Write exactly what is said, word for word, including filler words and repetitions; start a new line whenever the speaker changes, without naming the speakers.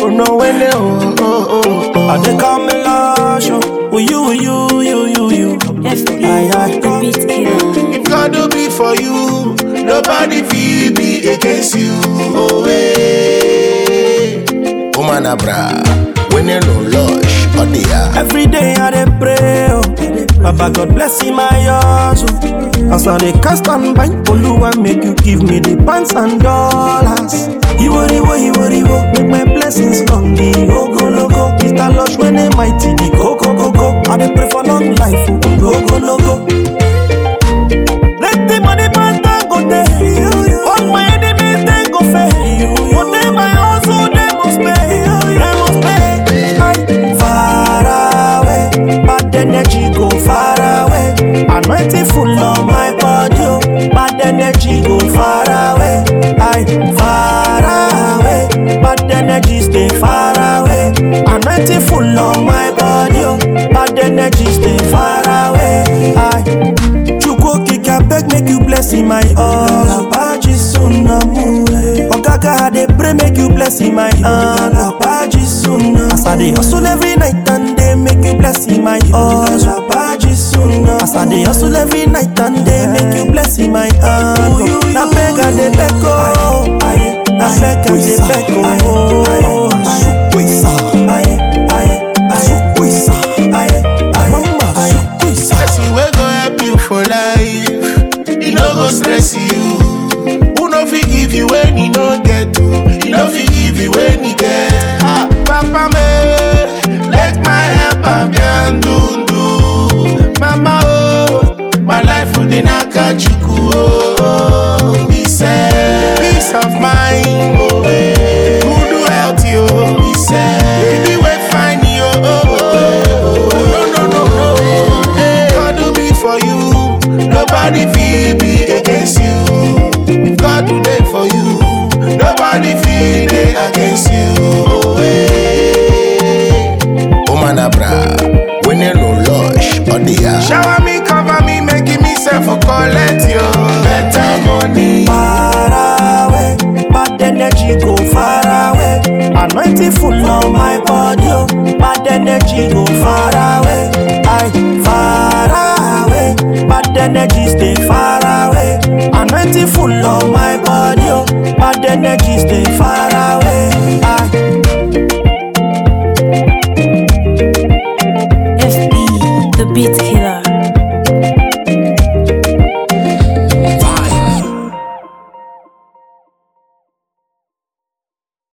Oh no, when they oh oh oh oh.
I dey come lush, oh you, you, you, you, you.
F D,
Aye, aye.
the beat killer.
If God do be for you, nobody feel be against you. Oh hey. Oh man, abra. When you no lush, oh dear.
Every day I dey pray, oh. Baba God bless him my hustle. As I dey cast and bind, Oluwa make you give me the pounds and dollars. Iwo iwo iwo iwo, make my blessings come the ogo logo. Mister Lush when they mighty, the go go go go. I dey pray for long life, oh logo logo. Let the money matter go there. All my enemies they go fail. One day my hustle they must pay, they must pay. Aye. Far away, bad energy go far away. Anointing full on my body, oh. Bad energy go far away. Aye. Far away, bad energy stay far away. Anointing full on my body, oh. Bad energy stay far away. Aye. Chukwu kika beg make you bless in my all. Abaji suna mule. Ogaga I dey pray make you bless in my all. Abaji suna. As I dey hustle every night and day make you bless in my all. Abaji suna. As I dey hustle every night and day make you bless in my all. Na beg I dey beg oh. Na beg I dey beg oh.
For life, he no go stress you. Who no fit give you when he no get to? He no fit give you when he get. Ah, Papa me, let my help am yan do do. Mama oh, my life would not catch you oh. He said, peace of mind oh, eh. Who do help you? He said, baby we find you oh, oh, oh. No no no no, hey. God do be for you. Nobody feel be against you. If God do that for you, nobody feel they against you. Oh, hey. Oh man, abra. When you no lush, oh dear. Shower me, cover me, making me self for collect you better money.
Far away, bad energy go far away. Anointing full on my body, oh. Bad energy go far away. I far away. Bad energy stay far away. Anointing full on my body, oh. Bad energy stay